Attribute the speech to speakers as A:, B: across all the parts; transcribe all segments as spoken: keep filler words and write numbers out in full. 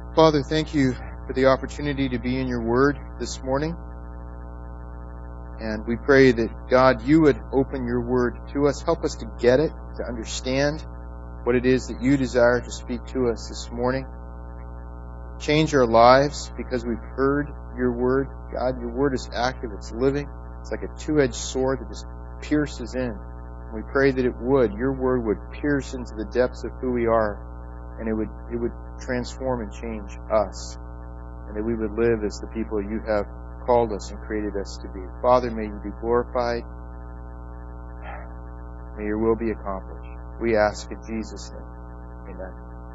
A: Father, thank you for the opportunity to be in your word this morning. And we pray that, God, you would open your word to us. Help us to get it, to understand what it is that you desire to speak to us this morning. Change our lives because we've heard your word. God, your word is active. It's living. It's like a two-edged sword that just pierces in. And we pray that it would. Your word would pierce into the depths of who we are. And it would, it would transform and change us. And that we would live as the people you have called us and created us to be. Father, may you be glorified. May your will be accomplished. We ask in Jesus' name. Amen.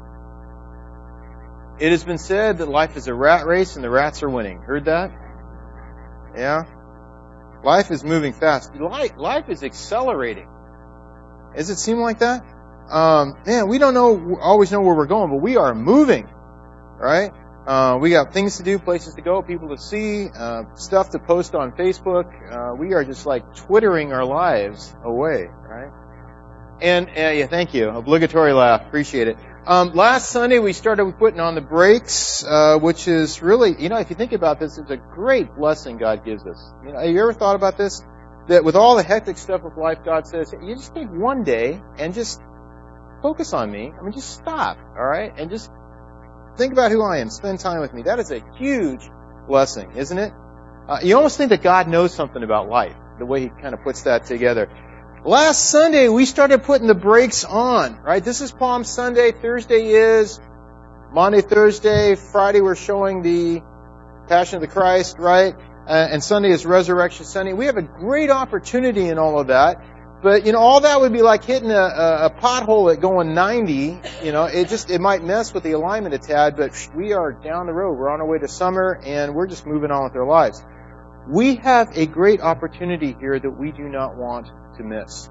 A: It has been said that life is a rat race and the rats are winning. Heard that? Yeah? Life is moving fast. Life, life is accelerating. Does it seem like that? Um, man, we don't know, always know where we're going, but we are moving. Right? Uh, we got things to do, places to go, people to see, uh, stuff to post on Facebook. Uh, we are just like twittering our lives away, right? And, uh, yeah, thank you. Obligatory laugh. Appreciate it. Um, last Sunday we started putting on the brakes, uh, which is really, you know, if you think about this, it's a great blessing God gives us. You know, have you ever thought about this? That with all the hectic stuff of life, God says, you just take one day and just focus on me. I mean, just stop, alright? And just think about who I am. Spend time with me. That is a huge blessing, isn't it? Uh, you almost think that God knows something about life, the way He kind of puts that together. Last Sunday, we started putting the brakes on, right? This is Palm Sunday. Thursday is Monday, Thursday. Friday, we're showing the Passion of the Christ, right? Uh, and Sunday is Resurrection Sunday. We have a great opportunity in all of that. But, you know, all that would be like hitting a, a, a pothole at going ninety. You know, it just, it might mess with the alignment a tad, but we are down the road. We're on our way to summer, and we're just moving on with our lives. We have a great opportunity here that we do not want to miss.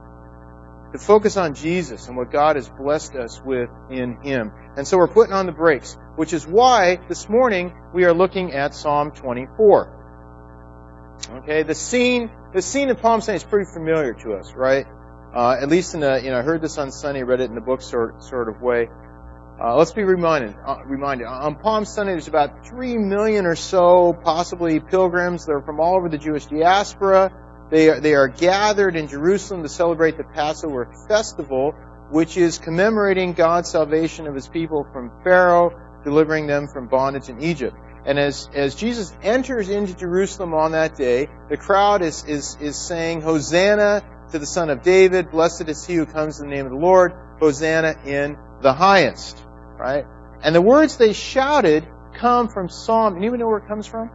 A: To focus on Jesus and what God has blessed us with in Him. And so we're putting on the brakes, which is why this morning we are looking at Psalm twenty-four. Okay, the scene, the scene of Palm Sunday is pretty familiar to us, right? Uh, at least in a, you know, I heard this on Sunday, read it in the book sort, sort of way. Uh, let's be reminded, uh, reminded. On Palm Sunday, there's about three million or so, possibly pilgrims that are from all over the Jewish diaspora. They are, they are gathered in Jerusalem to celebrate the Passover festival, which is commemorating God's salvation of His people from Pharaoh, delivering them from bondage in Egypt. And as, as Jesus enters into Jerusalem on that day, the crowd is, is, is saying, Hosanna to the Son of David, blessed is He who comes in the name of the Lord, Hosanna in the highest. Right? And the words they shouted come from Psalm, anyone know where it comes from?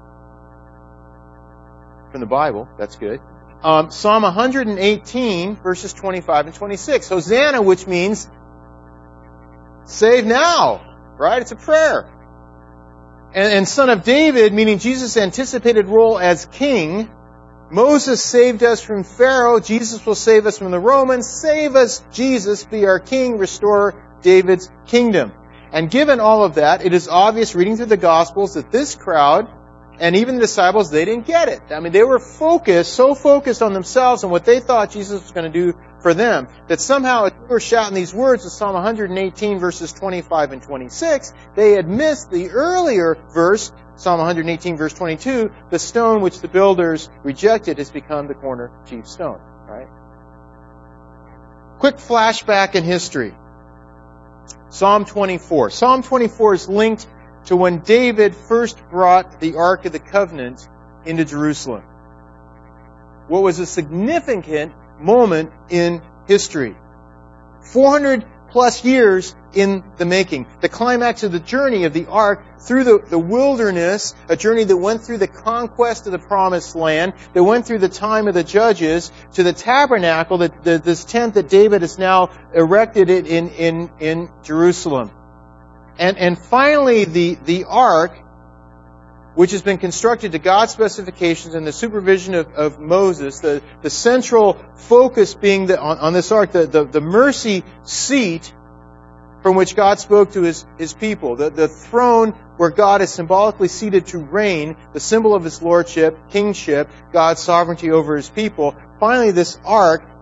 A: From the Bible, that's good. Um, Psalm one eighteen, verses twenty-five and twenty-six. Hosanna, which means save now. Right? It's a prayer. And, and Son of David, meaning Jesus' anticipated role as king. Moses saved us from Pharaoh. Jesus will save us from the Romans. Save us, Jesus, be our king. Restore David's kingdom. And given all of that, it is obvious reading through the Gospels that this crowd, and even the disciples, they didn't get it. I mean, they were focused, so focused on themselves and what they thought Jesus was going to do for them, that somehow, as they were shouting these words of Psalm one eighteen, verses twenty-five and twenty-six, they had missed the earlier verse, Psalm one eighteen, verse twenty-two, the stone which the builders rejected has become the corner chief stone. Right? Quick flashback in history. Psalm twenty-four. Psalm twenty-four is linked to when David first brought the Ark of the Covenant into Jerusalem. What was a significant moment in history. four hundred plus years in the making. The climax of the journey of the Ark through the, the wilderness, a journey that went through the conquest of the Promised Land, that went through the time of the Judges, to the tabernacle, that the, this tent that David has now erected it in, in, in Jerusalem. And, and finally, the, the Ark, which has been constructed to God's specifications and the supervision of, of Moses, the, the central focus being the, on, on this Ark, the, the, the mercy seat from which God spoke to His, His people, the, the throne where God is symbolically seated to reign, the symbol of His lordship, kingship, God's sovereignty over His people. Finally, this Ark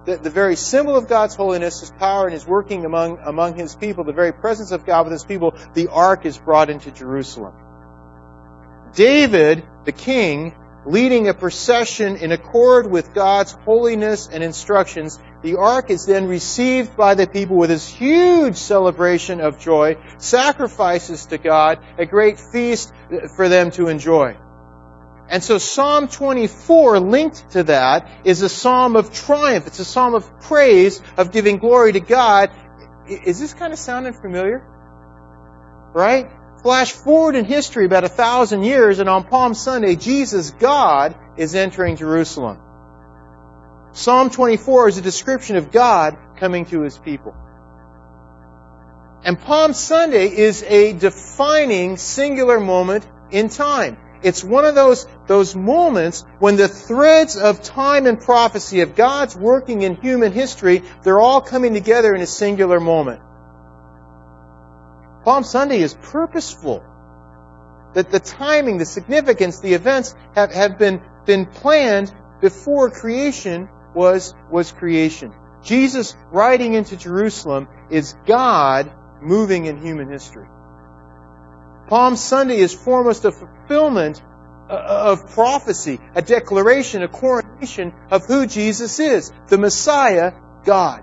A: the, the very symbol of God's holiness, His power, and His working among, among His people, the very presence of God with His people, the ark is brought into Jerusalem. David, the king, leading a procession in accord with God's holiness and instructions, the ark is then received by the people with this huge celebration of joy, sacrifices to God, a great feast for them to enjoy. And so Psalm twenty-four, linked to that, is a psalm of triumph. It's a psalm of praise, of giving glory to God. Is this kind of sounding familiar? Right? Flash forward in history about a thousand years, and on Palm Sunday, Jesus, God, is entering Jerusalem. Psalm twenty-four is a description of God coming to His people. And Palm Sunday is a defining singular moment in time. It's one of those, those moments when the threads of time and prophecy of God's working in human history, they're all coming together in a singular moment. Palm Sunday is purposeful. That the timing, the significance, the events have, have been, been planned before creation was, was creation. Jesus riding into Jerusalem is God moving in human history. Palm Sunday is foremost a fulfillment of prophecy, a declaration, a coronation of who Jesus is, the Messiah, God.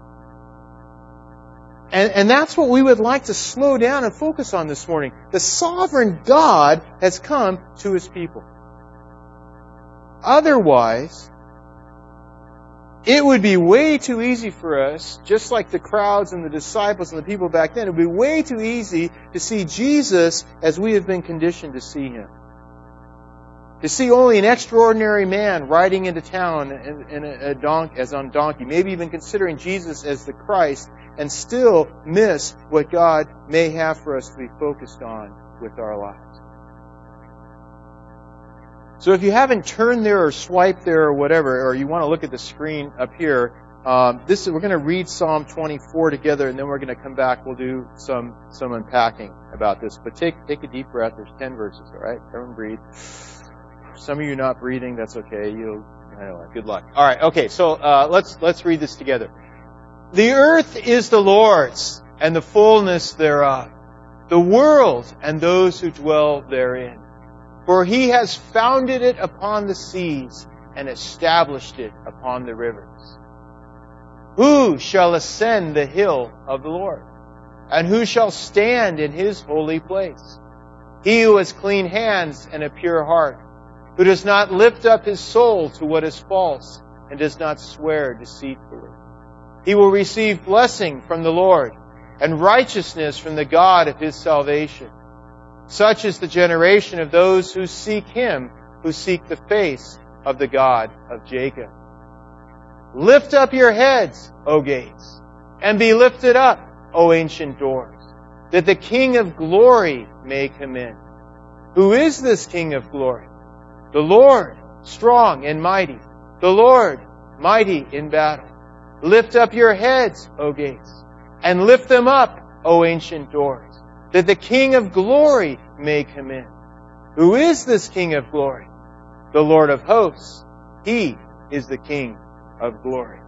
A: And, and that's what we would like to slow down and focus on this morning. The sovereign God has come to His people. Otherwise, it would be way too easy for us, just like the crowds and the disciples and the people back then, it would be way too easy to see Jesus as we have been conditioned to see Him. To see only an extraordinary man riding into town in, in a, a donkey, as on a donkey, maybe even considering Jesus as the Christ, and still miss what God may have for us to be focused on with our lives. So if you haven't turned there or swiped there or whatever, or you want to look at the screen up here, um, this is, we're going to read Psalm twenty-four together, and then we're going to come back. We'll do some some unpacking about this. But take take a deep breath. There's ten verses, all right? Everyone breathe. Some of you not breathing, that's okay. You'll, I don't know, good luck. All right, okay. So uh, let's let's read this together. The earth is the Lord's, and the fullness thereof, the world and those who dwell therein. For He has founded it upon the seas and established it upon the rivers. Who shall ascend the hill of the Lord? And who shall stand in His holy place? He who has clean hands and a pure heart, who does not lift up his soul to what is false and does not swear deceitfully. He will receive blessing from the Lord and righteousness from the God of his salvation. Such is the generation of those who seek Him, who seek the face of the God of Jacob. Lift up your heads, O gates, and be lifted up, O ancient doors, that the King of glory may come in. Who is this King of glory? The Lord, strong and mighty, the Lord, mighty in battle. Lift up your heads, O gates, and lift them up, O ancient doors, that the King of glory may come in. Who is this King of glory? The Lord of hosts. He is the King of glory.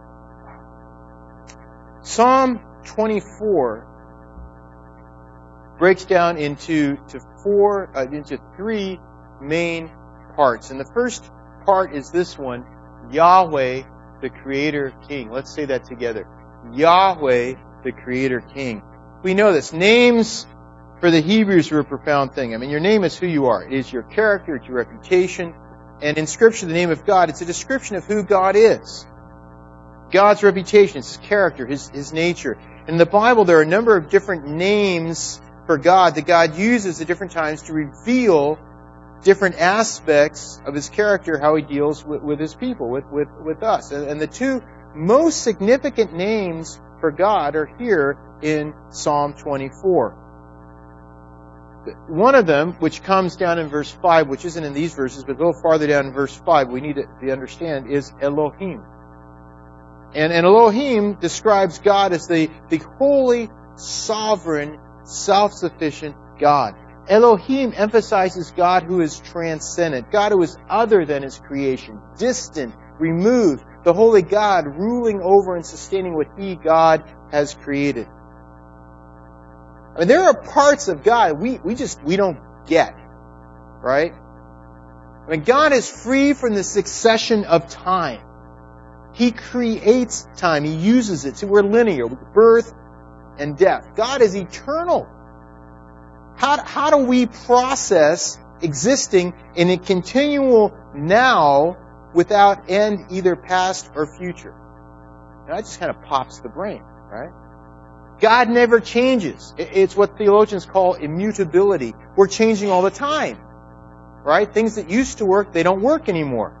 A: Psalm twenty-four breaks down into to four, uh, into three main parts. And the first part is this one, Yahweh, the Creator King. Let's say that together. Yahweh, the Creator King. We know this. Names for the Hebrews were a profound thing. I mean, your name is who you are. It is your character, it's your reputation. And in Scripture, the name of God, it's a description of who God is. God's reputation, it's His character, His, His nature. In the Bible, there are a number of different names for God that God uses at different times to reveal different aspects of His character, how He deals with, with His people, with, with, with us. And, and the two most significant names for God are here in Psalm twenty-four. One of them, which comes down in verse five, which isn't in these verses, but a little farther down in verse five, we need to understand, is Elohim. And, and Elohim describes God as the, the holy, sovereign, self-sufficient God. Elohim emphasizes God who is transcendent, God who is other than His creation, distant, removed, the holy God ruling over and sustaining what He, God, has created. I mean, there are parts of God we, we just, we don't get. Right? I mean, God is free from the succession of time. He creates time. He uses it. See, we're linear with birth and death. God is eternal. How, how do we process existing in a continual now without end, either past or future? And that just kind of pops the brain, right? God never changes. It's what theologians call immutability. We're changing all the time, right? Things that used to work, they don't work anymore.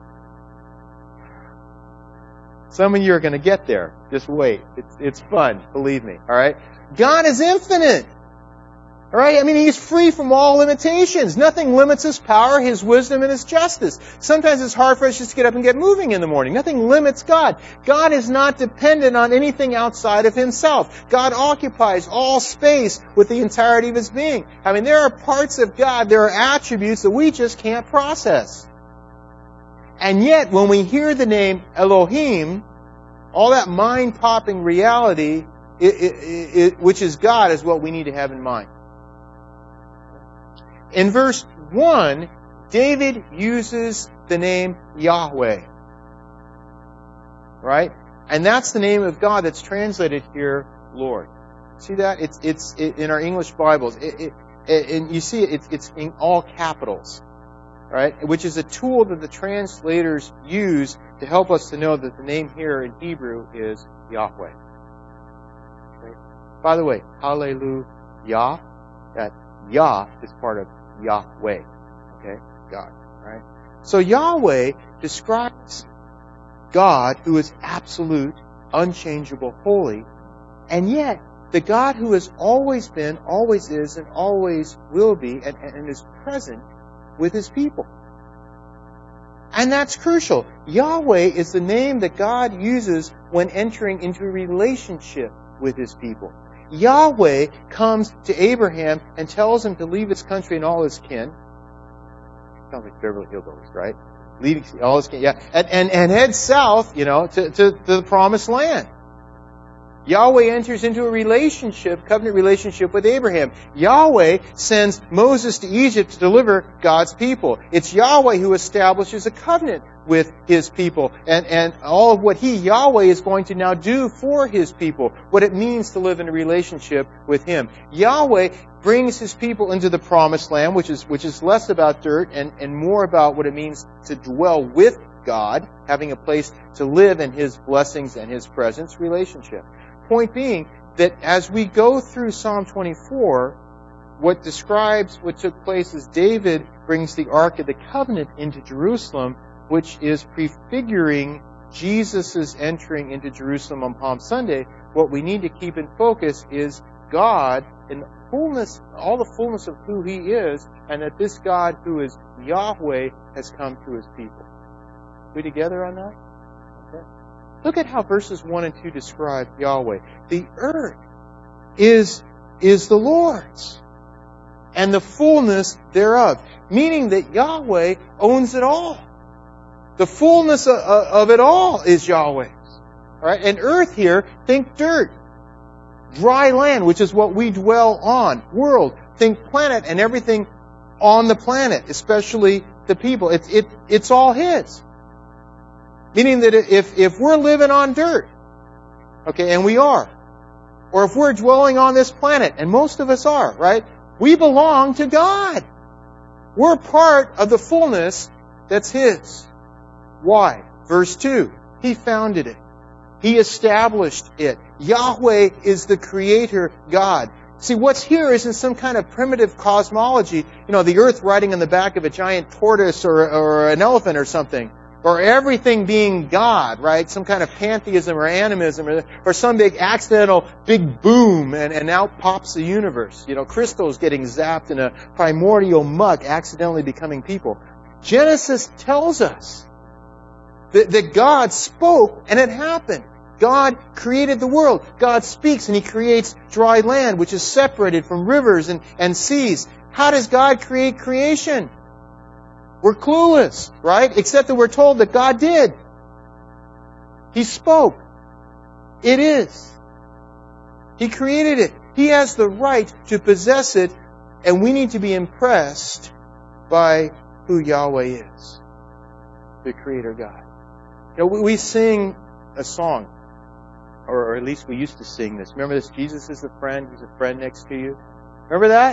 A: Some of you are going to get there. Just wait. It's, it's fun, believe me, all right? God is infinite. All right? I mean, He's free from all limitations. Nothing limits His power, His wisdom, and His justice. Sometimes it's hard for us just to get up and get moving in the morning. Nothing limits God. God is not dependent on anything outside of Himself. God occupies all space with the entirety of His being. I mean, there are parts of God, there are attributes that we just can't process. And yet, when we hear the name Elohim, all that mind-popping reality, it, it, it, which is God, is what we need to have in mind. In verse one, David uses the name Yahweh. Right? And that's the name of God that's translated here, Lord. See that? It's it's it, in our English Bibles. It, it, it, and you see it, it's, it's in all capitals. Right? Which is a tool that the translators use to help us to know that the name here in Hebrew is Yahweh. Right? By the way, Hallelujah, that Yah is part of Yahweh. Okay? God. Right? So Yahweh describes God who is absolute, unchangeable, holy, and yet the God who has always been, always is, and always will be, and, and is present with His people. And that's crucial. Yahweh is the name that God uses when entering into a relationship with His people. Yahweh comes to Abraham and tells him to leave his country and all his kin. Sounds like Beverly Hillbillies, right? Leaving all his kin, yeah. And, and, and head south, you know, to, to, to the promised land. Yahweh enters into a relationship, covenant relationship with Abraham. Yahweh sends Moses to Egypt to deliver God's people. It's Yahweh who establishes a covenant with His people. And, and all of what He, Yahweh, is going to now do for His people. What it means to live in a relationship with Him. Yahweh brings His people into the promised land, which is, which is less about dirt and, and more about what it means to dwell with God, having a place to live in His blessings and His presence relationship. Point being that as we go through Psalm twenty-four, what describes what took place is David brings the Ark of the Covenant into Jerusalem, which is prefiguring Jesus' entering into Jerusalem on Palm Sunday. What we need to keep in focus is God in fullness, all the fullness of who He is, and that this God who is Yahweh has come to His people. Are we together on that? Okay. Look at how verses one and two describe Yahweh. The earth is, is the Lord's, and the fullness thereof. Meaning that Yahweh owns it all. The fullness of, of it all is Yahweh's. All right? And earth here, think dirt. Dry land, which is what we dwell on. World, think planet and everything on the planet, especially the people. It's, it, it's all His. Meaning that if, if we're living on dirt, okay, and we are, or if we're dwelling on this planet, and most of us are, right, we belong to God. We're part of the fullness that's His. Why? Verse two, He founded it. He established it. Yahweh is the Creator God. See, what's here isn't some kind of primitive cosmology, you know, the earth riding on the back of a giant tortoise or, or an elephant or something. Or everything being God, right? Some kind of pantheism or animism, or, or some big accidental big boom, and, and out pops the universe. You know, crystals getting zapped in a primordial muck, accidentally becoming people. Genesis tells us that, that God spoke and it happened. God created the world. God speaks and He creates dry land, which is separated from rivers and, and seas. How does God create creation? We're clueless, right? Except that we're told that God did. He spoke. It is. He created it. He has the right to possess it, and we need to be impressed by who Yahweh is, the Creator God. You know, we, we sing a song, or, or at least we used to sing this. Remember this? Jesus is a friend. He's a friend next to you. Remember that?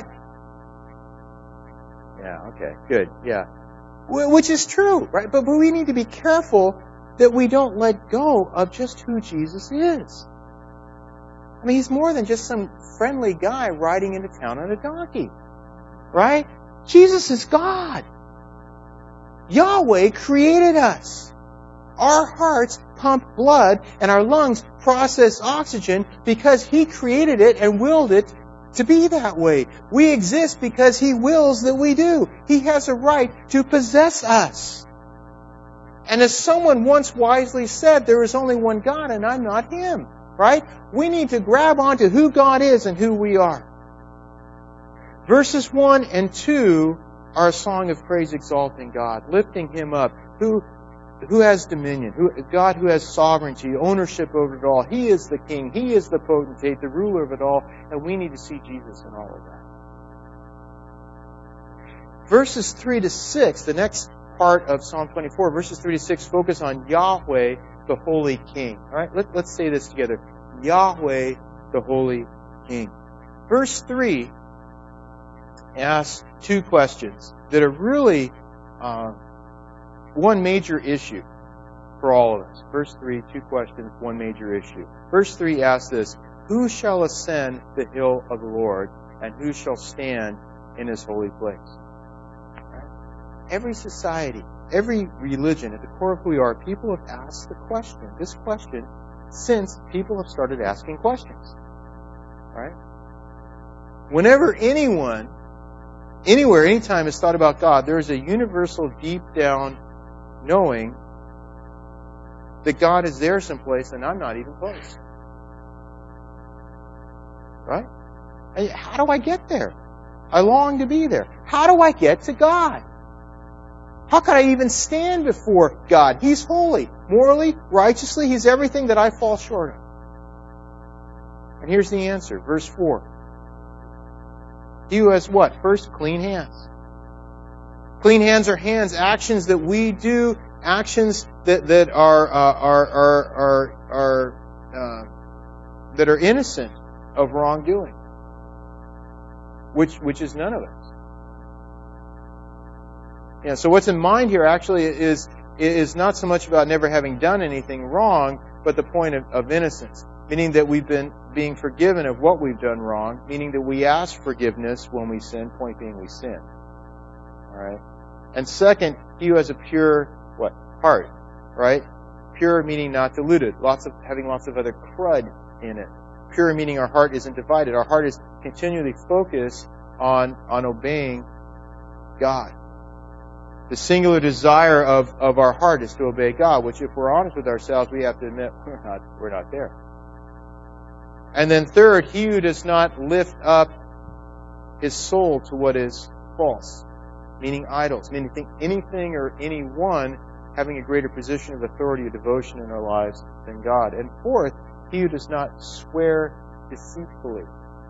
A: Yeah, okay, good, yeah. Which is true, right? But, but we need to be careful that we don't let go of just who Jesus is. I mean, He's more than just some friendly guy riding into town on a donkey, right? Jesus is God. Yahweh created us. Our hearts pump blood and our lungs process oxygen because He created it and willed it to be that way. We exist because He wills that we do. He has a right to possess us. And as someone once wisely said, there is only one God and I'm not Him. Right? We need to grab onto who God is and who we are. Verses one and two are a song of praise exalting God, lifting Him up, who who has dominion, who, God who has sovereignty, ownership over it all. He is the King. He is the potentate, the ruler of it all, and we need to see Jesus in all of that. Verses three to six, the next part of Psalm twenty-four, verses three to six focus on Yahweh, the Holy King. All right, Let, let's say this together. Yahweh, the Holy King. Verse three asks two questions that are really uh, one major issue for all of us. Verse three, two questions, one major issue. Verse three asks this: who shall ascend the hill of the Lord, and who shall stand in His holy place? Right? Every society, every religion, at the core of who we are, people have asked the question, this question, since people have started asking questions. Right? Whenever anyone, anywhere, anytime has thought about God, there is a universal, deep down knowing that God is there someplace and I'm not even close. Right? And how do I get there? I long to be there. How do I get to God? How can I even stand before God? He's holy. Morally, righteously, He's everything that I fall short of. And here's the answer. Verse four. He who has what? First, clean hands. Clean hands are hands, actions that we do, actions that, that are, uh, are, are, are, are, uh, that are innocent of wrongdoing. Which, which is none of us. Yeah, so what's in mind here actually is, is not so much about never having done anything wrong, but the point of, of innocence. Meaning that we've been being forgiven of what we've done wrong, meaning that we ask forgiveness when we sin, point being we sin. Alright? And second, he who has a pure, what? Heart. Right? Pure meaning not diluted. Lots of, having lots of other crud in it. Pure meaning our heart isn't divided. Our heart is continually focused on, on obeying God. The singular desire of, of our heart is to obey God, which if we're honest with ourselves, we have to admit we're not, we're not there. And then third, he who does not lift up his soul to what is false, meaning idols, meaning anything or anyone having a greater position of authority or devotion in our lives than God. And fourth, he who does not swear deceitfully.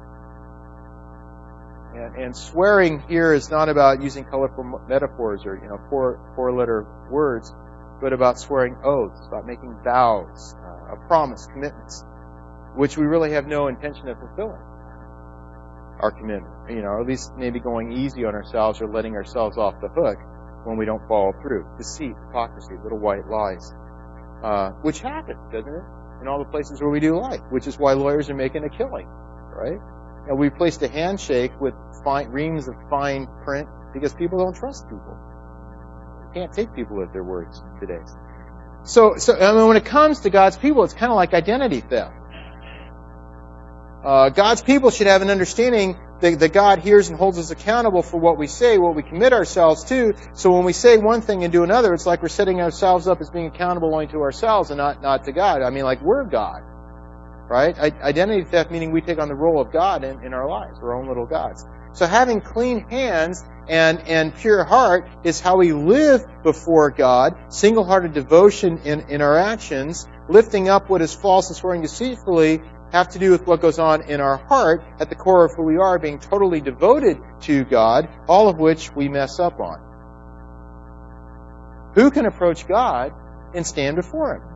A: And, and swearing here is not about using colorful metaphors or, you know, four, four-letter words, but about swearing oaths, about making vows, uh, a promise, commitments, which we really have no intention of fulfilling. Our commitment, you know, or at least maybe going easy on ourselves or letting ourselves off the hook when we don't follow through. Deceit, hypocrisy, little white lies, uh, which happens, doesn't it? In all the places where we do life, which is why lawyers are making a killing, right? And we placed a handshake with fine, reams of fine print because people don't trust people. You can't take people at their words today. So, so I mean, when it comes to God's people, it's kind of like identity theft. Uh, God's people should have an understanding that, that God hears and holds us accountable for what we say, what we commit ourselves to. So when we say one thing and do another, it's like we're setting ourselves up as being accountable only to ourselves and not, not to God. I mean, like we're God. Right? Identity theft meaning we take on the role of God in, in our lives, our own little gods. So having clean hands and, and pure heart is how we live before God, single-hearted devotion in, in our actions, lifting up what is false and swearing deceitfully, have to do with what goes on in our heart at the core of who we are, being totally devoted to God, all of which we mess up on. Who can approach God and stand before Him?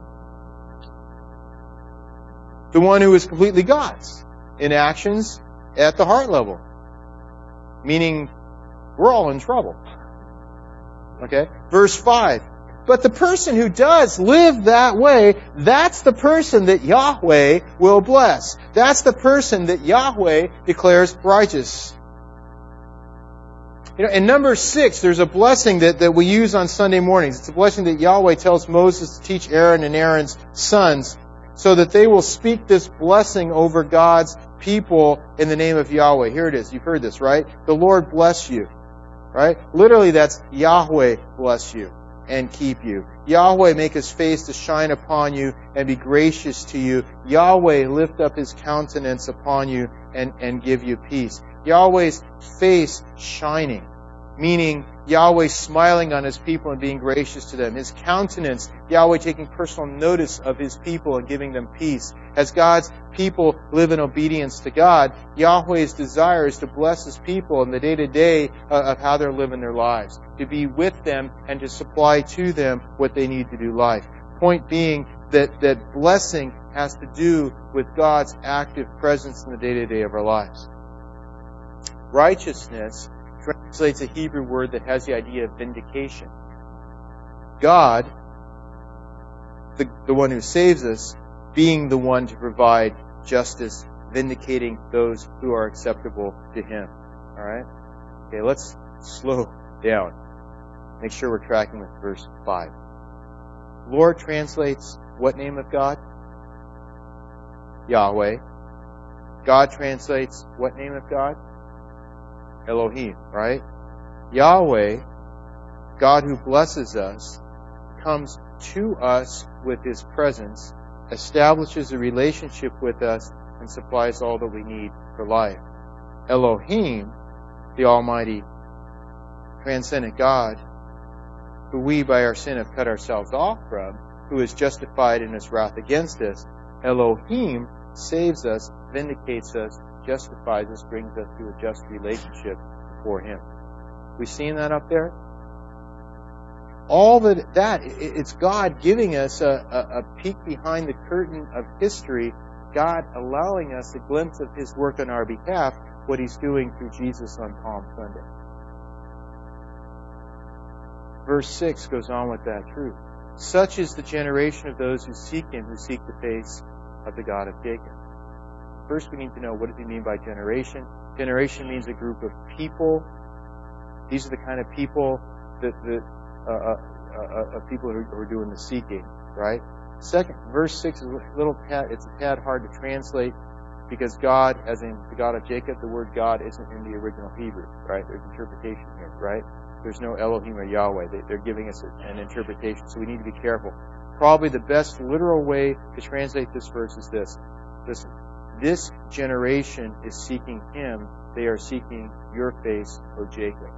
A: The one who is completely God's in actions at the heart level. Meaning, we're all in trouble. Okay? Verse five. But the person who does live that way, that's the person that Yahweh will bless. That's the person that Yahweh declares righteous. You know, in number six, there's a blessing that, that we use on Sunday mornings. It's a blessing that Yahweh tells Moses to teach Aaron and Aaron's sons so that they will speak this blessing over God's people in the name of Yahweh. Here it is. You've heard this, right? The Lord bless you. Right? Literally, that's Yahweh bless you and keep you. Yahweh make His face to shine upon you and be gracious to you. Yahweh lift up His countenance upon you and, and give you peace. Yahweh's face shining, meaning Yahweh smiling on His people and being gracious to them. His countenance, Yahweh taking personal notice of His people and giving them peace. As God's people live in obedience to God, Yahweh's desire is to bless His people in the day-to-day of how they're living their lives, to be with them and to supply to them what they need to do life. Point being that, that blessing has to do with God's active presence in the day-to-day of our lives. Righteousness translates a Hebrew word that has the idea of vindication. God, the, the one who saves us, being the one to provide justice, vindicating those who are acceptable to Him. Alright? Okay, let's slow down. Make sure we're tracking with verse five. Lord translates what name of God? Yahweh. God translates what name of God? Elohim, right? Yahweh, God who blesses us, comes to us with His presence, establishes a relationship with us, and supplies all that we need for life. Elohim, the Almighty, transcendent God, who we by our sin have cut ourselves off from, who is justified in His wrath against us. Elohim saves us, vindicates us, justifies us, brings us to a just relationship before Him. We seen that up there? All that, that it's God giving us a, a, a peek behind the curtain of history, God allowing us a glimpse of His work on our behalf, what He's doing through Jesus on Palm Sunday. Verse six goes on with that truth. Such is the generation of those who seek Him, who seek the face of the God of Jacob. First, we need to know, what does He mean by generation? Generation means a group of people. These are the kind of people that, that uh, uh, uh, of people who are doing the seeking, right? Second, verse six is a little tad, it's a tad hard to translate because God, as in the God of Jacob, the word God isn't in the original Hebrew, right? There's interpretation here, right? There's no Elohim or Yahweh. They, they're giving us an interpretation, so we need to be careful. Probably the best literal way to translate this verse is this. Listen. This generation is seeking Him. They are seeking your face, O Jacob.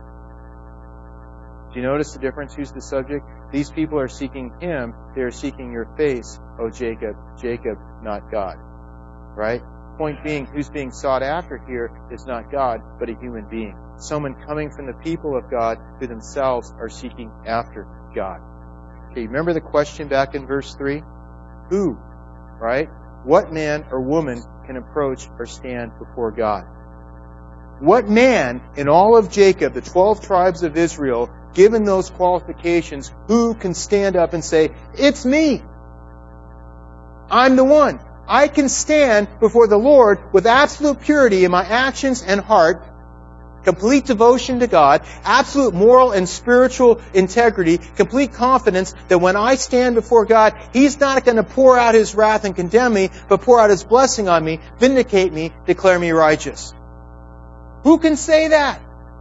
A: Do you notice the difference? Who's the subject? These people are seeking Him. They are seeking your face, O Jacob. Jacob, not God. Right? Point being, who's being sought after here is not God, but a human being. Someone coming from the people of God who themselves are seeking after God. Okay, remember the question back in verse three? Who? Right? What man or woman can approach or stand before God? What man in all of Jacob, the twelve tribes of Israel, given those qualifications, who can stand up and say, it's me. I'm the one. I can stand before the Lord with absolute purity in my actions and heart, complete devotion to God, absolute moral and spiritual integrity, complete confidence that when I stand before God, He's not going to pour out His wrath and condemn me, but pour out His blessing on me, vindicate me, declare me righteous. Who can say that?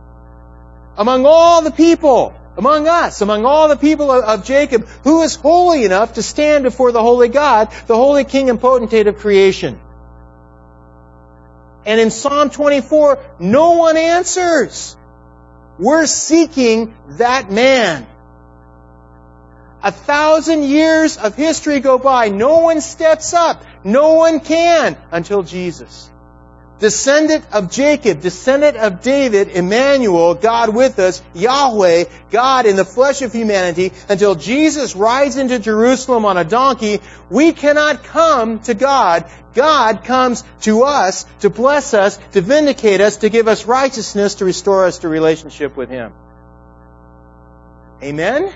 A: Among all the people, among us, among all the people of, of Jacob, who is holy enough to stand before the holy God, the holy King and potentate of creation? And in Psalm twenty-four, no one answers. We're seeking that man. A thousand years of history go by. No one steps up. No one can until Jesus. Descendant of Jacob, descendant of David, Emmanuel, God with us, Yahweh, God in the flesh of humanity, until Jesus rides into Jerusalem on a donkey, we cannot come to God. God comes to us to bless us, to vindicate us, to give us righteousness, to restore us to relationship with Him. Amen?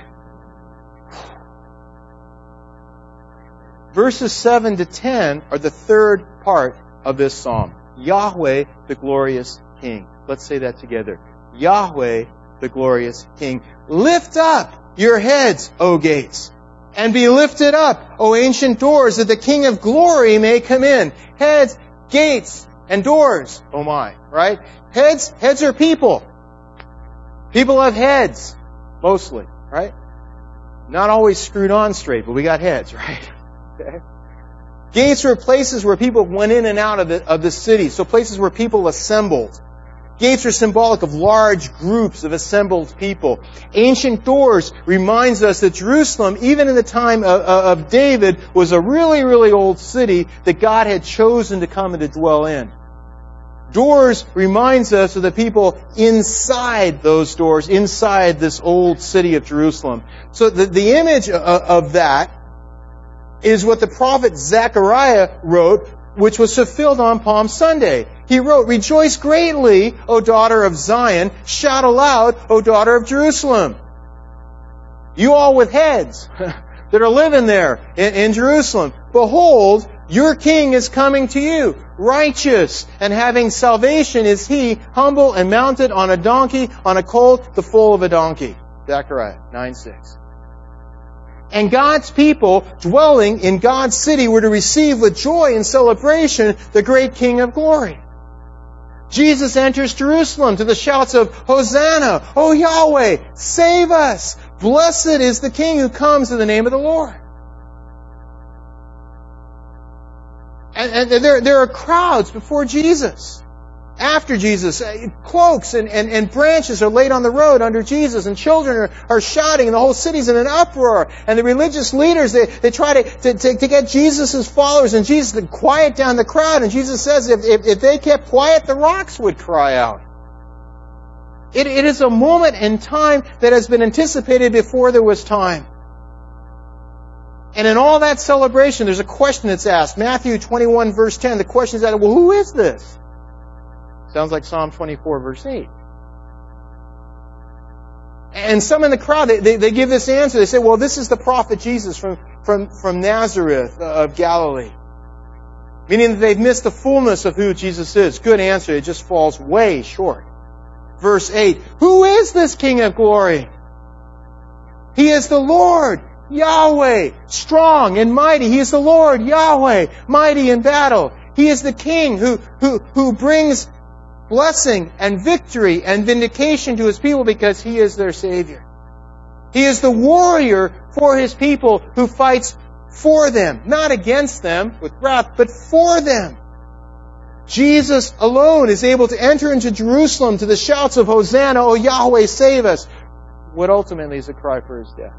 A: Verses seven to ten are the third part of this psalm. Yahweh, the glorious King. Let's say that together. Yahweh, the glorious King. Lift up your heads, O gates, and be lifted up, O ancient doors, that the King of glory may come in. Heads, gates, and doors. Oh my, right? Heads, heads are people. People have heads, mostly, right? Not always screwed on straight, but we got heads, right? Okay. Gates were places where people went in and out of the, of the city, so places where people assembled. Gates are symbolic of large groups of assembled people. Ancient doors reminds us that Jerusalem, even in the time of, of David, was a really, really old city that God had chosen to come and to dwell in. Doors reminds us of the people inside those doors, inside this old city of Jerusalem. So the, the image of, of that is what the prophet Zechariah wrote, which was fulfilled on Palm Sunday. He wrote, "Rejoice greatly, O daughter of Zion. Shout aloud, O daughter of Jerusalem." You all with heads that are living there in, in Jerusalem. Behold, your king is coming to you. Righteous and having salvation is he, humble and mounted on a donkey, on a colt, the foal of a donkey. Zechariah nine six. And God's people dwelling in God's city were to receive with joy and celebration the great King of glory. Jesus enters Jerusalem to the shouts of Hosanna, O Yahweh, save us. Blessed is the King who comes in the name of the Lord. And, and there, there are crowds before Jesus. After Jesus, cloaks and, and, and branches are laid on the road under Jesus, and children are, are shouting, and the whole city's in an uproar. And the religious leaders, they, they try to, to, to, to get Jesus' followers and Jesus to quiet down the crowd. And Jesus says if, if, if they kept quiet, the rocks would cry out. It, it is a moment in time that has been anticipated before there was time. And in all that celebration, there's a question that's asked. Matthew twenty-one, verse ten, the question is asked, well, who is this? Sounds like Psalm twenty-four, verse eight. And some in the crowd, they, they, they give this answer. They say, well, this is the prophet Jesus from, from, from Nazareth of Galilee. Meaning that they've missed the fullness of who Jesus is. Good answer. It just falls way short. Verse eight. Who is this King of glory? He is the Lord, Yahweh, strong and mighty. He is the Lord, Yahweh, mighty in battle. He is the King who, who, who brings blessing and victory and vindication to His people because He is their Savior. He is the warrior for His people who fights for them, not against them with wrath, but for them. Jesus alone is able to enter into Jerusalem to the shouts of Hosanna, O Yahweh, save us, what ultimately is a cry for His death.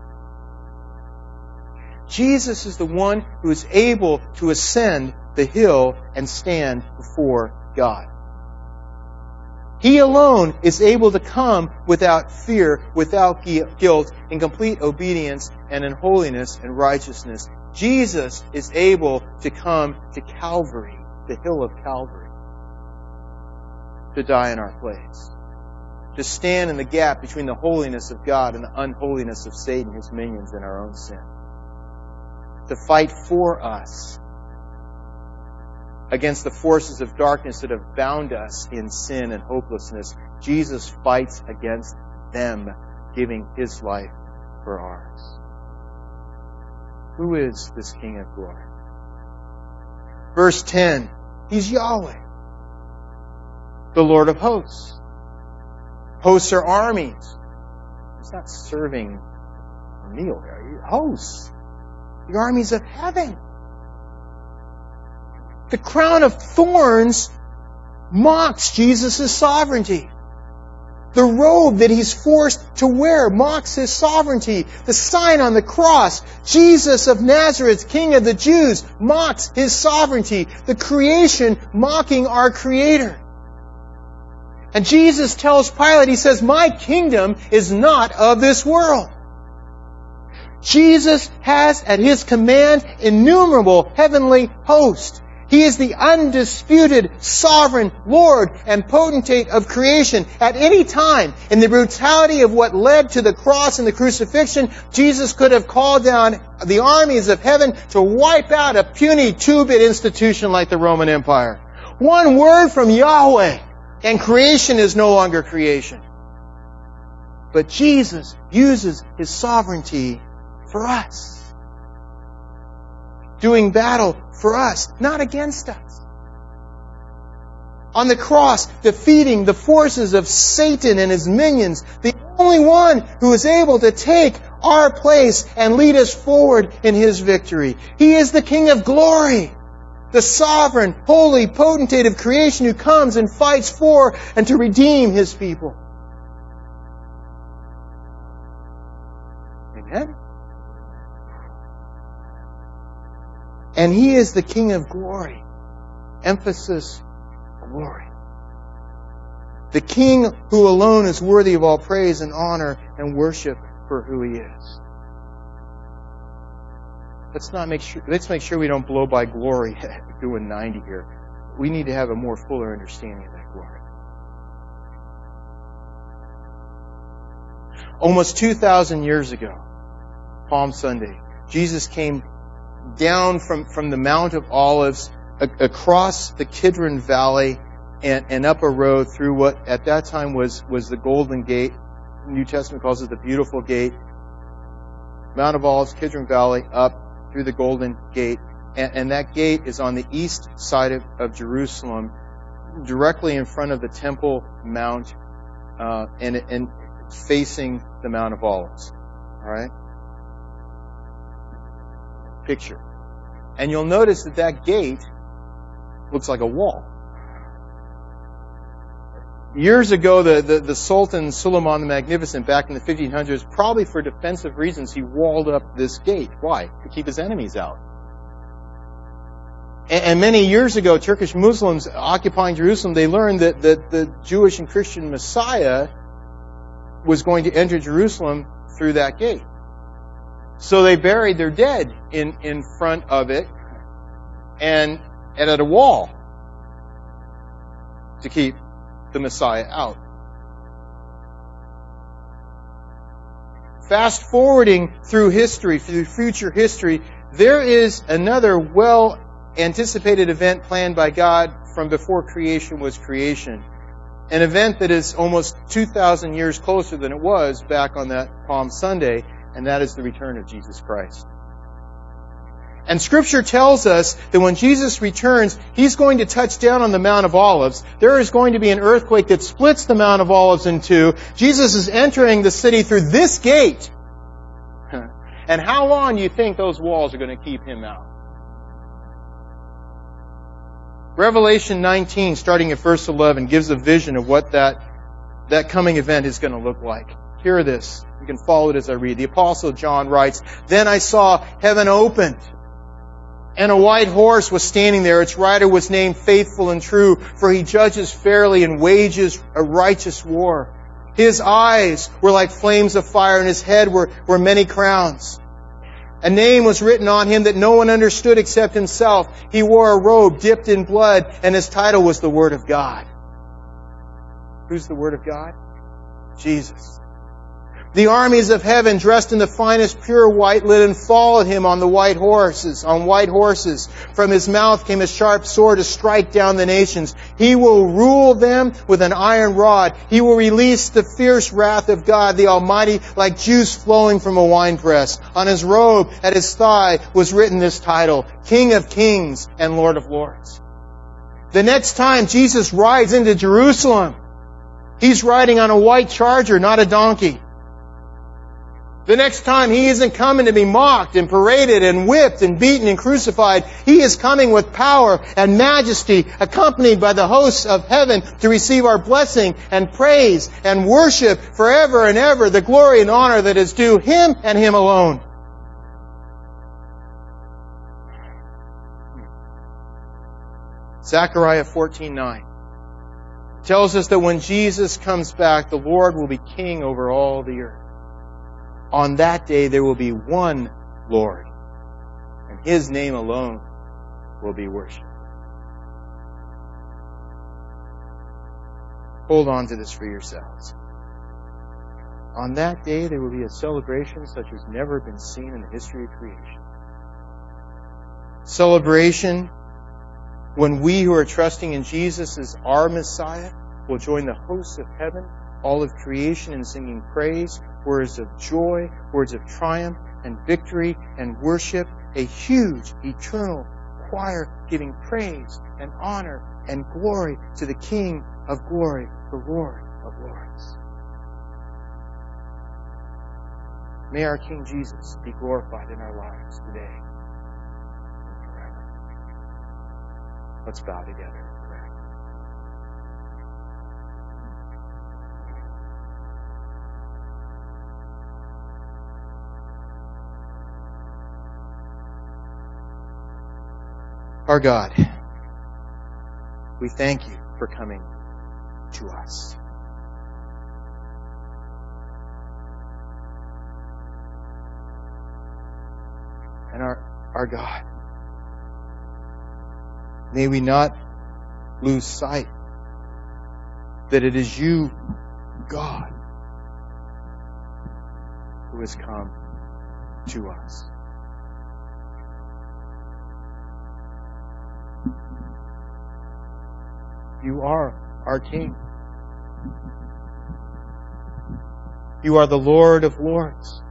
A: Jesus is the one who is able to ascend the hill and stand before God. He alone is able to come without fear, without guilt, in complete obedience and in holiness and righteousness. Jesus is able to come to Calvary, the hill of Calvary, to die in our place, to stand in the gap between the holiness of God and the unholiness of Satan, his minions, and our own sin, to fight for us against the forces of darkness that have bound us in sin and hopelessness. Jesus fights against them, giving His life for ours. Who is this King of glory? Verse ten, He's Yahweh, the Lord of hosts. Hosts are armies. He's not serving a meal here. Hosts. The armies of heaven. The crown of thorns mocks Jesus' sovereignty. The robe that he's forced to wear mocks his sovereignty. The sign on the cross, Jesus of Nazareth, King of the Jews, mocks his sovereignty. The creation mocking our Creator. And Jesus tells Pilate, he says, my kingdom is not of this world. Jesus has at his command innumerable heavenly hosts. He is the undisputed sovereign Lord and potentate of creation. At any time, in the brutality of what led to the cross and the crucifixion, Jesus could have called down the armies of heaven to wipe out a puny two-bit institution like the Roman Empire. One word from Yahweh, and creation is no longer creation. But Jesus uses his sovereignty for us. Doing battle for us, not against us. On the cross, defeating the forces of Satan and his minions, the only one who is able to take our place and lead us forward in his victory. He is the King of glory, the sovereign, holy potentate of creation who comes and fights for and to redeem his people. Amen? And he is the King of glory. Emphasis, glory. The King who alone is worthy of all praise and honor and worship for who he is. Let's not make sure, let's make sure we don't blow by glory doing ninety here. We need to have a more fuller understanding of that glory. Almost two thousand years ago, Palm Sunday, Jesus came down from, from the Mount of Olives, a, across the Kidron Valley, and, and up a road through what at that time was, was the Golden Gate. The New Testament calls it the Beautiful Gate. Mount of Olives, Kidron Valley, up through the Golden Gate. And, and that gate is on the east side of, of Jerusalem, directly in front of the Temple Mount, uh, and, and facing the Mount of Olives. All right? Picture. And you'll notice that that gate looks like a wall. Years ago, the, the, the Sultan Suleiman the Magnificent, back in the fifteen hundreds, probably for defensive reasons, he walled up this gate. Why? To keep his enemies out. And, and many years ago, Turkish Muslims occupying Jerusalem, they learned that, that the Jewish and Christian Messiah was going to enter Jerusalem through that gate. So they buried their dead in, in front of it and, and at a wall to keep the Messiah out. Fast forwarding through history, through future history, there is another well anticipated event planned by God from before creation was creation. An event that is almost two thousand years closer than it was back on that Palm Sunday. And that is the return of Jesus Christ. And Scripture tells us that when Jesus returns, He's going to touch down on the Mount of Olives. There is going to be an earthquake that splits the Mount of Olives in two. Jesus is entering the city through this gate. And how long do you think those walls are going to keep Him out? Revelation nineteen, starting at verse eleven, gives a vision of what that, that coming event is going to look like. Hear this. You can follow it as I read. The Apostle John writes, "Then I saw heaven opened, and a white horse was standing there. Its rider was named Faithful and True, for he judges fairly and wages a righteous war. His eyes were like flames of fire, and his head were, were many crowns. A name was written on him that no one understood except himself. He wore a robe dipped in blood, and his title was the Word of God." Who's the Word of God? Jesus. The armies of heaven, dressed in the finest pure white linen, followed him on the white horses, on white horses. From his mouth came a sharp sword to strike down the nations. He will rule them with an iron rod. He will release the fierce wrath of God, the Almighty, like juice flowing from a winepress. On his robe, at his thigh, was written this title, King of Kings and Lord of Lords. The next time Jesus rides into Jerusalem, He's riding on a white charger, not a donkey. The next time He isn't coming to be mocked and paraded and whipped and beaten and crucified. He is coming with power and majesty, accompanied by the hosts of heaven to receive our blessing and praise and worship forever and ever, the glory and honor that is due Him and Him alone. Zechariah fourteen nine tells us that when Jesus comes back, the Lord will be king over all the earth. On that day there will be one Lord, and His name alone will be worshipped. Hold on to this for yourselves. On that day there will be a celebration such as never been seen in the history of creation. Celebration when we who are trusting in Jesus as our Messiah will join the hosts of heaven, all of creation, in singing praise, words of joy, words of triumph and victory and worship, a huge, eternal choir giving praise and honor and glory to the King of glory, the Lord of lords. May our King Jesus be glorified in our lives today and forever. Let's bow together in prayer. Our God, we thank You for coming to us. And our, our God, may we not lose sight that it is You, God, who has come to us. You are our King. You are the Lord of lords.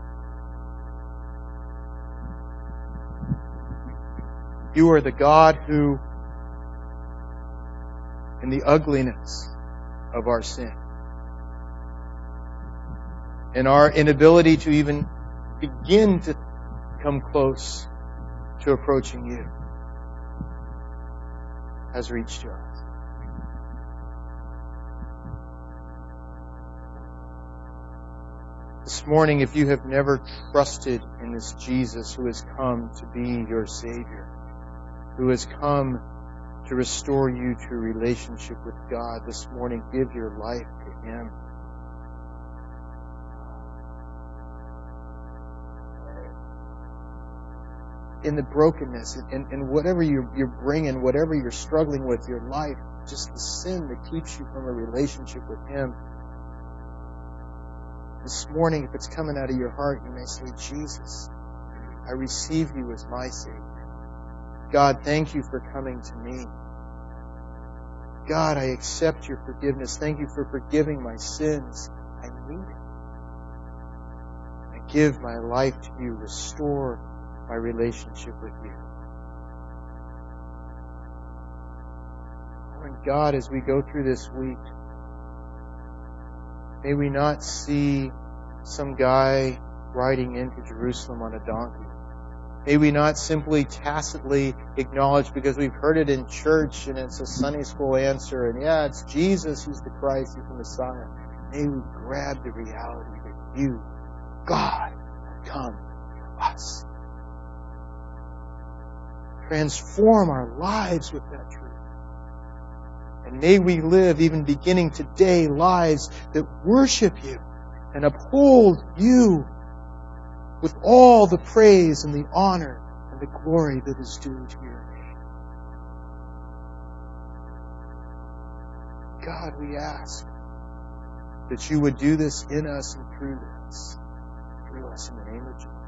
A: You are the God who, in the ugliness of our sin, and our inability to even begin to come close to approaching You, has reached to us. This morning, if you have never trusted in this Jesus who has come to be your Savior, who has come to restore you to a relationship with God, this morning, give your life to Him. In the brokenness, and, and whatever you're, you're bringing, whatever you're struggling with, your life, just the sin that keeps you from a relationship with Him, this morning, if it's coming out of your heart, you may say, Jesus, I receive You as my Savior. God, thank You for coming to me. God, I accept Your forgiveness. Thank You for forgiving my sins. I need it. I give my life to You. Restore my relationship with You. Oh, and God, as we go through this week, may we not see some guy riding into Jerusalem on a donkey. May we not simply tacitly acknowledge because we've heard it in church and it's a Sunday school answer and yeah, it's Jesus who's the Christ, He's the Messiah. May we grab the reality that You, God, have come to us. Transform our lives with that truth. And may we live, even beginning today, lives that worship You and uphold You with all the praise and the honor and the glory that is due to Your name. God, we ask that You would do this in us and through us, through us in the name of Jesus.